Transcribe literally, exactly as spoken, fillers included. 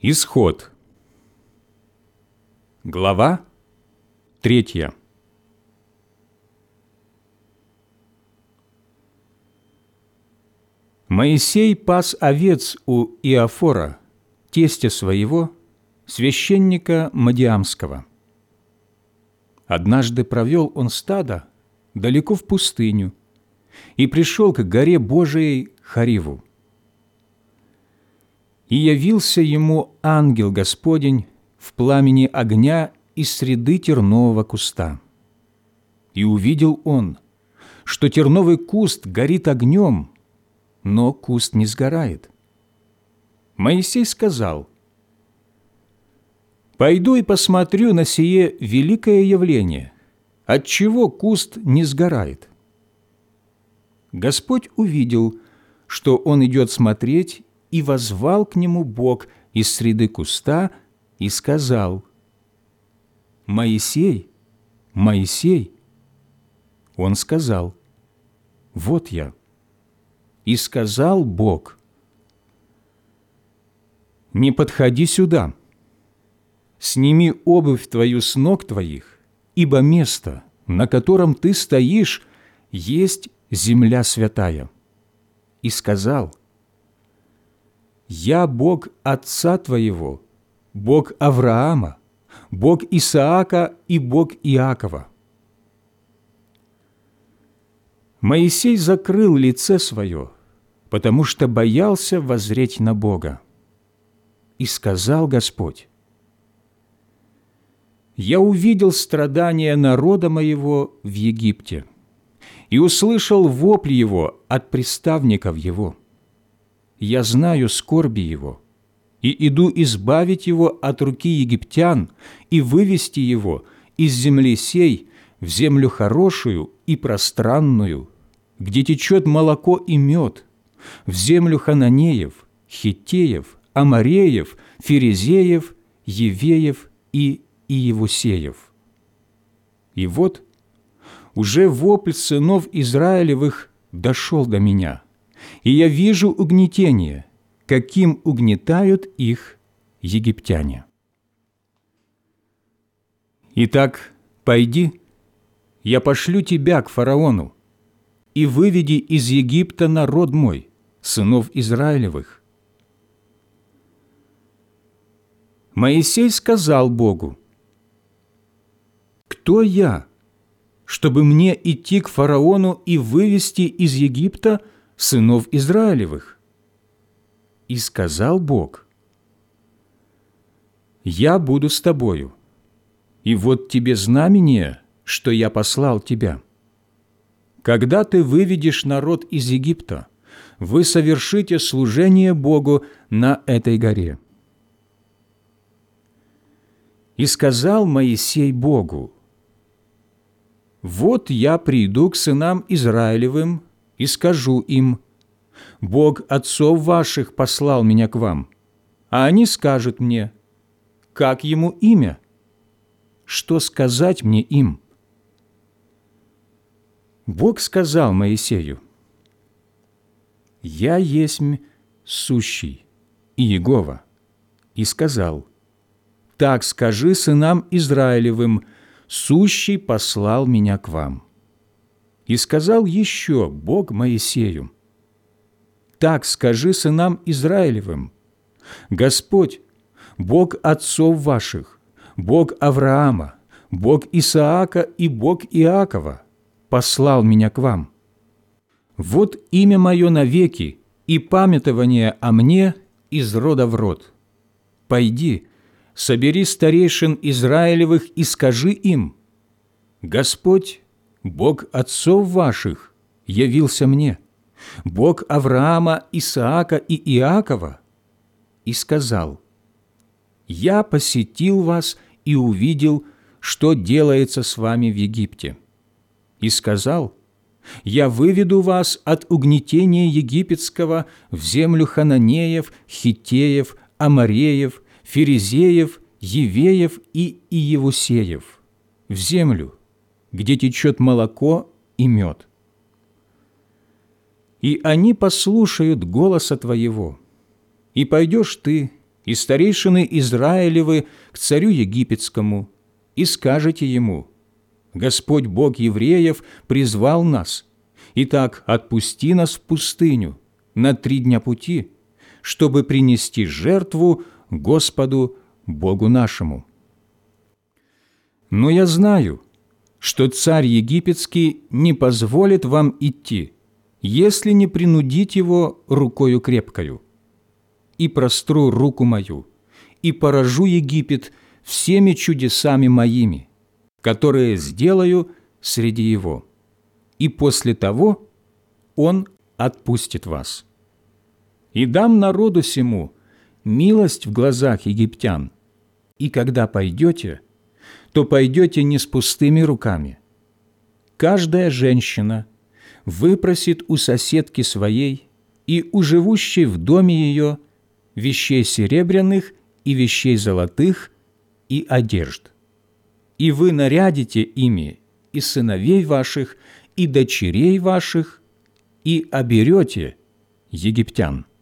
Исход. Глава третья. Моисей пас овец у Иофора, тестя своего, священника Мадиамского. Однажды провел он стадо далеко в пустыню и пришел к горе Божией Хориву. И явился ему ангел Господень в пламени огня из среды тернового куста. И увидел он, что терновый куст горит огнем, но куст не сгорает. Моисей сказал: «Пойду и посмотрю на сие великое явление, отчего куст не сгорает». Господь увидел, что он идет смотреть, и воззвал к нему Бог из среды куста и сказал: «Моисей, Моисей». Он сказал: «Вот я». И сказал Бог: «Не подходи сюда. Сними обувь твою с ног твоих, ибо место, на котором ты стоишь, есть земля святая». И сказал: «Я Бог отца твоего, Бог Авраама, Бог Исаака и Бог Иакова». Моисей закрыл лице свое, потому что боялся воззреть на Бога. И сказал Господь: «Я увидел страдания народа моего в Египте и услышал вопль его от приставников его. Я знаю скорби его, и иду избавить его от руки египтян и вывести его из земли сей в землю хорошую и пространную, где течет молоко и мед, в землю хананеев, хиттеев, амореев, ферезеев, евеев и иевусеев». И вот уже вопль сынов Израилевых дошел до меня, и я вижу угнетение, каким угнетают их египтяне. Итак, пойди, я пошлю тебя к фараону, и выведи из Египта народ мой, сынов Израилевых». Моисей сказал Богу: «Кто я, чтобы мне идти к фараону и вывести из Египта сынов Израилевых?» И сказал Бог: «Я буду с тобою, и вот тебе знамение, что я послал тебя. Когда ты выведешь народ из Египта, вы совершите служение Богу на этой горе». И сказал Моисей Богу: «Вот я приду к сынам Израилевым и скажу им: Бог отцов ваших послал меня к вам, а они скажут мне: как ему имя? Что сказать мне им?» Бог сказал Моисею: «Я есмь сущий, Иегова», и сказал: «Так скажи сынам Израилевым: сущий послал меня к вам». И сказал еще Бог Моисею: «Так скажи сынам Израилевым: Господь, Бог отцов ваших, Бог Авраама, Бог Исаака и Бог Иакова, послал меня к вам. Вот имя мое навеки и памятование о мне из рода в род. Пойди, собери старейшин Израилевых и скажи им: Господь, Бог отцов ваших, явился мне, Бог Авраама, Исаака и Иакова, и сказал: я посетил вас и увидел, что делается с вами в Египте, и сказал: я выведу вас от угнетения египетского в землю хананеев, хиттеев, амореев, ферезеев, евеев и иевусеев, в землю, где течет молоко и мед. И они послушают голоса твоего, и пойдешь ты, и старейшины Израилевы к царю египетскому, и скажете ему: Господь Бог евреев призвал нас, итак, отпусти нас в пустыню на три дня пути, чтобы принести жертву Господу Богу нашему. Но я знаю, что царь египетский не позволит вам идти, если не принудить его рукою крепкою. И простру руку мою, и поражу Египет всеми чудесами моими, которые сделаю среди его, и после того он отпустит вас. И дам народу сему милость в глазах египтян, и когда пойдете, то пойдете не с пустыми руками. Каждая женщина выпросит у соседки своей и у живущей в доме ее вещей серебряных и вещей золотых и одежд. И вы нарядите ими и сыновей ваших, и дочерей ваших, и оберете египтян.